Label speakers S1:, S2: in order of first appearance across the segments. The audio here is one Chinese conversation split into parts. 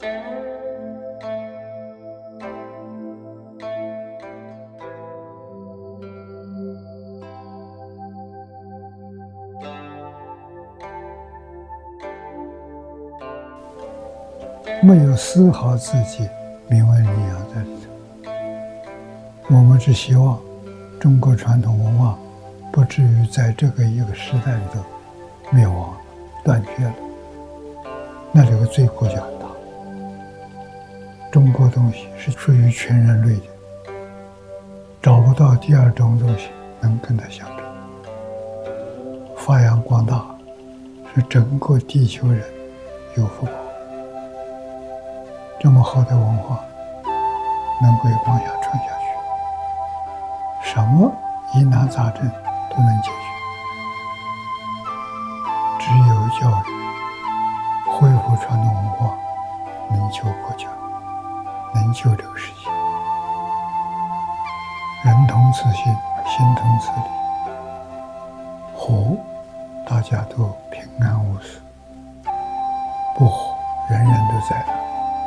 S1: 没有丝毫自己名闻利养在里头。我们只希望中国传统文化不至于在这个一个时代里头灭亡了、断绝了，那这个罪过就很大。中国东西是属于全人类的，找不到第二种东西能跟它相比。发扬光大是整个地球人有福报。这么好的文化能够往下传下去，什么疑难杂症都能解决。只有教育恢复传统文化，能救国家，能救这个世界。人同此心，心同此理，活大家都平安无事，不活人人都在的。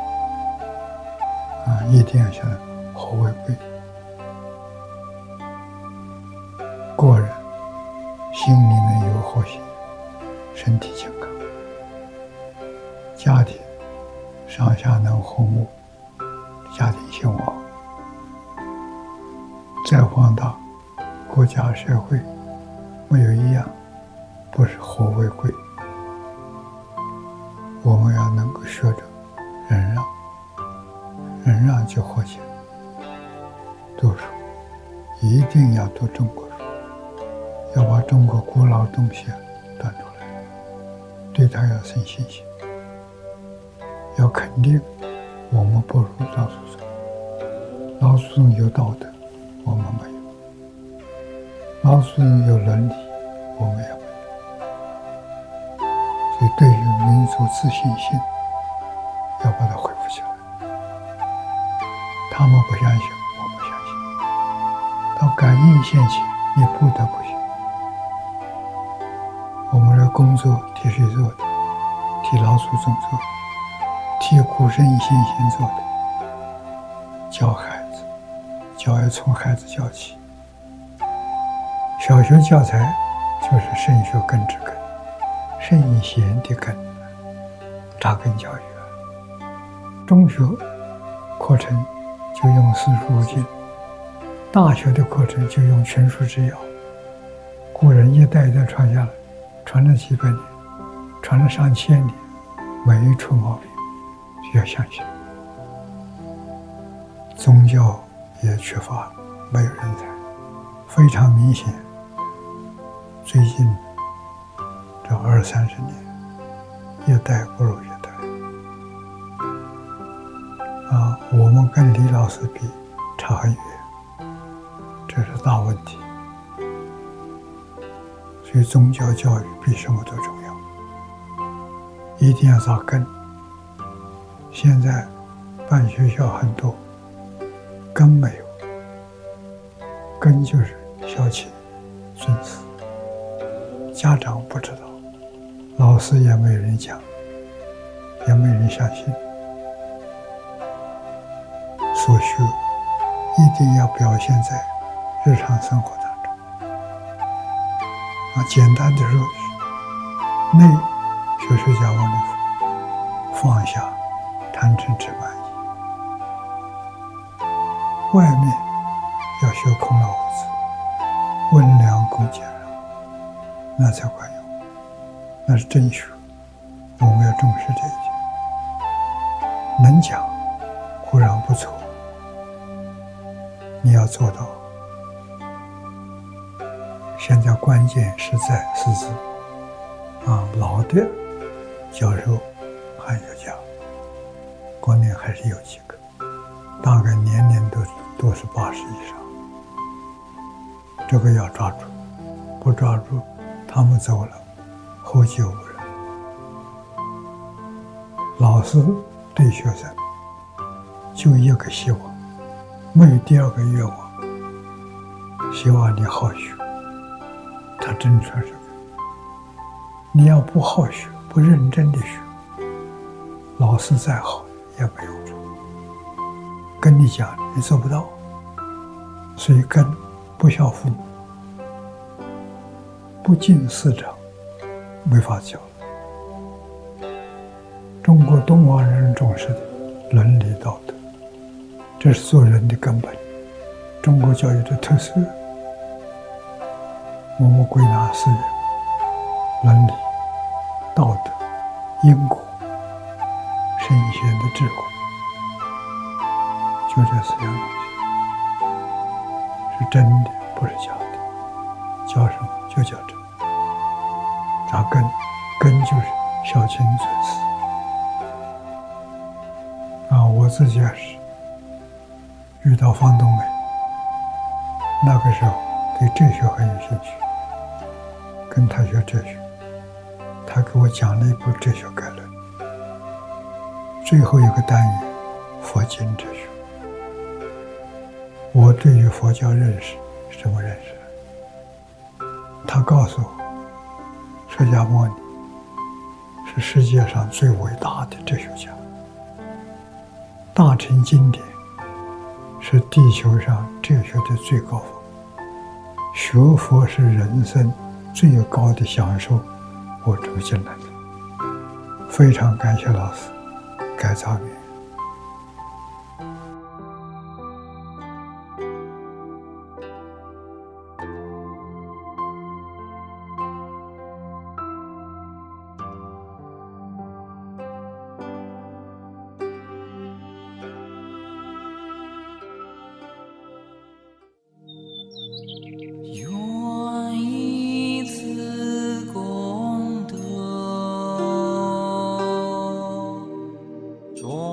S1: 一定要想和为贵。个人心里面有和谐，身体健康，家庭上下能和睦，家庭兴旺。再放大，国家社会没有一样不是和为贵。我们要能够学着忍让，忍让就和谐。读书一定要读中国书，要把中国古老东西端出来，对它要生信心，要肯定我们不如老祖宗。老祖宗有道德，我们没有；老祖宗有伦理，我们也没有。所以对于民族自信心，要把它恢复起来。他们不相信，我们相信。到感应现前，你不得不信。我们的工作替谁做的？替老祖宗做的，替古圣先贤做的。教孩子，教要从孩子教起。小学教材就是圣学根之根，圣贤的根，扎根教育。中学课程就用四书五经，大学的课程就用群书治要。古人一代一代传下来，传了几百年，传了上千年，没出毛病，需要相信。宗教也缺乏，没有人才，非常明显。最近这20-30年，一代不如一代。我们跟李老师比差很远，这是大问题。所以宗教教育比什么都重要，一定要扎根。现在办学校很多，根没有，根就是孝亲尊师，家长不知道，老师也没人讲，也没人相信。所学一定要表现在日常生活当中。简单的说，内学释迦牟尼佛，放下贪嗔痴慢疑；外面要学空老无字，温良恭俭让，那才管用，那是真学。我们要重视这一点。能讲固然不错，你要做到。现在关键是在师资，老的教授还要讲，国内还是有几个，大概年年都是80以上。这个要抓住，不抓住，他们走了，后继无人。老师对学生就一个希望，没有第二个愿望，希望你好学。他真说这个，你要不好学，不认真的学，老师再好也没有处。跟你讲，你做不到，所以跟不孝父母、不敬师长，没法教了。中国东方人重视的伦理道德，这是做人的根本。中国教育的特色，我们归纳四元：伦理、道德、因果、圣贤的智慧，就这四样东西，是真的，不是假的。叫什么？就叫真。扎根，根就是孝亲尊师。我自己也是遇到方东梅，那个时候对哲学很有兴趣，跟他学哲学，他给我讲了一部哲学概论，最后一个单元佛经哲学。我对于佛教认识是这么认识的，他告诉我，释迦牟尼是世界上最伟大的哲学家，大乘经典是地球上哲学的最高峰，学佛是人生最高的享受。我住进来的，非常感谢老师改造语。
S2: 中